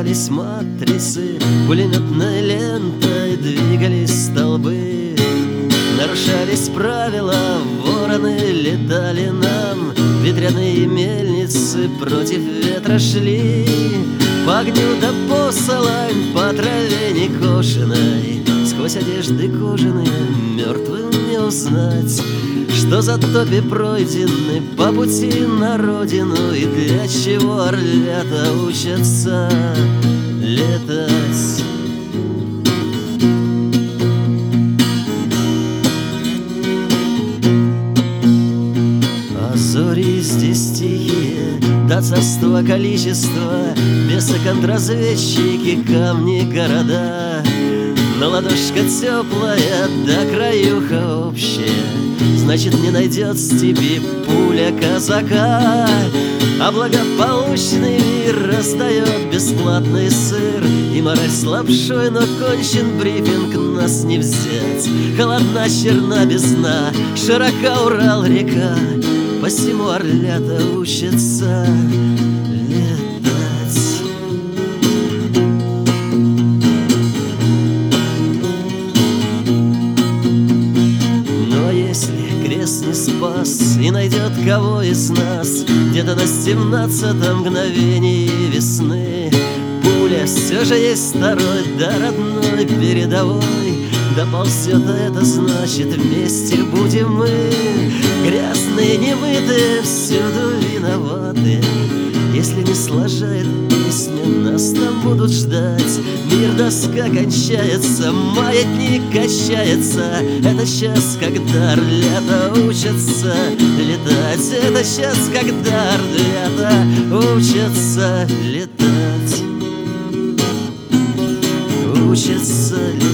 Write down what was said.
взрывались матрицы, пулеметной лентой двигались столбы. Нарушались правила, вороны летали нам, ветряные мельницы против ветра шли. По огню да посолонь, по траве некошенной, сквозь одежды кожаные мертвым не узнать, что за топи пройдены по пути на родину, и для чего орлята учатся летать. А зори здесь тихие, до царства количества, бесы-контрразведчики, камни, города. Но ладошка теплая, да краюха общая, значит, не найдет в степи пуля казака. А благополучный мир раздает бесплатный сыр, и мораль с лапшой, но кончен брифинг, нас не взять. Холодна, черна бездна, широка Урал-река, посему орлята учатся летать. Но если крест не спас и найдет кого из нас где-то на 17-м мгновении весны, пуля все же есть второй, да родной, передовой. Доползет, а это значит, вместе будем мы. Грязные, немытые, всюду виноваты. Если не сложает песня, нас там будут ждать. Мир, доска кончается, маятник качается. Это час, когда орлята учатся летать. Это час, когда орлята учатся летать. Учатся летать.